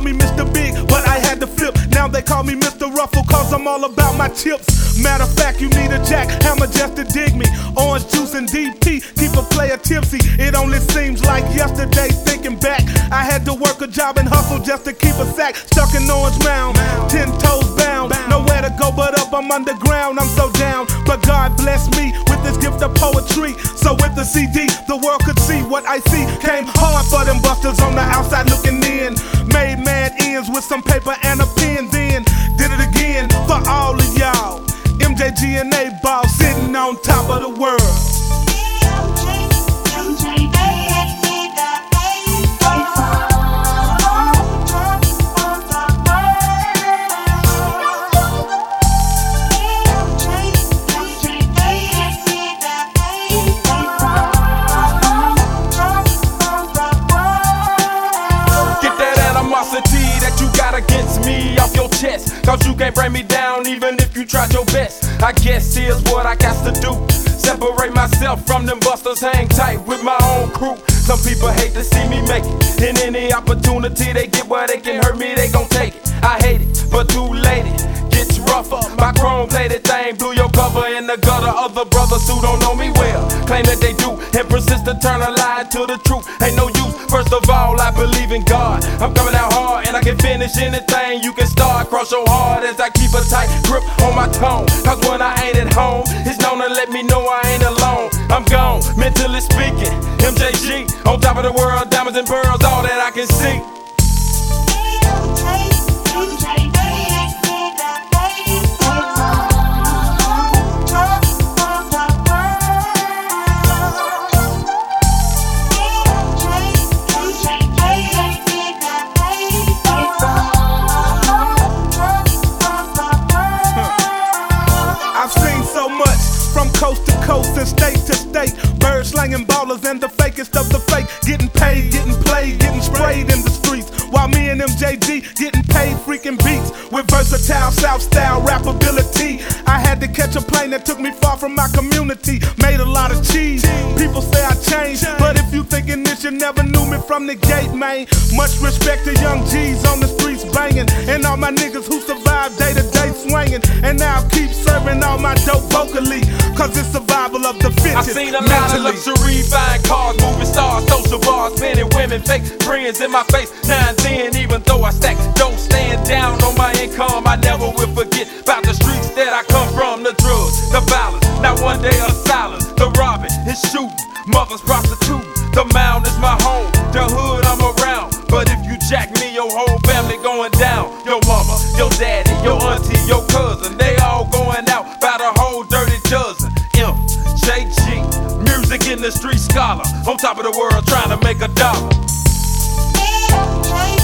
me Mr. Big, but I had to flip. Now they call me Mr. Ruffle, cause I'm all about my chips. Matter of fact, you need a jackhammer just to dig me. Orange juice and DP, keep a player tipsy. It only seems like yesterday, thinking back, I had to work a job and hustle just to keep a sack. Stuck in Orange Mound, 10 toes bound. Nowhere to go but up, I'm underground, I'm so down. But God bless me with this gift of poetry. So with the CD, the world could see what I see. Came hard for them busters on the outside looking in. Made mad ends with some paper and a pen. Then did it again for all of y'all. MJG and A-Ball sitting on top of the world. Against me off your chest, cause you can't bring me down even if you tried your best. I guess here's what I got to do: separate myself from them busters, hang tight with my own crew. Some people hate to see me make it, and any opportunity they get where they can hurt me, they gon' take it. I hate it, but too late it gets rougher. My chrome plated thing blew your cover in the gutter. Other brothers who don't know me well claim that they do, and persist to turn a lie to the truth. Ain't no use. First of all, I believe in God. I'm coming out hard, and I can finish anything you can start. Cross your heart as I keep a tight grip on my tone. Cause when I ain't at home, it's known to let me know I ain't alone. I'm gone, mentally speaking. MJG, on top of the world, diamonds and pearls, all that I can see. Coast to coast and state to state, birds slanging ballers and the fakest of the fake. Getting paid, getting played, getting sprayed in the streets, while me and MJG getting paid freaking beats with versatile South style rappability. I had to catch a plane that took me far from my community. Made a lot of cheese. People say I changed, but if you thinking this, you never knew me from the gate, man. Much respect to young G's on the streets banging, and all my niggas who survive day to day swinging. And now I'll keep serving all my dope vocally, cause it's survival of the fittest. I seen a lot of luxury, buying cars, moving stars, social bars, men and women, fake friends in my face. Now and then, even though I stack, don't stand down on my income, I never will forget about the streets that I come from. The drugs, the violence, not one day of silence. The robbing and shooting, mothers prostituting. The mound is my home, the hood I'm around. But if you jack me, your whole family going down. Your mama, your daddy, your auntie, your cousin, they all going out by the whole dirty dozen. MJG, music industry scholar, on top of the world trying to make a dollar.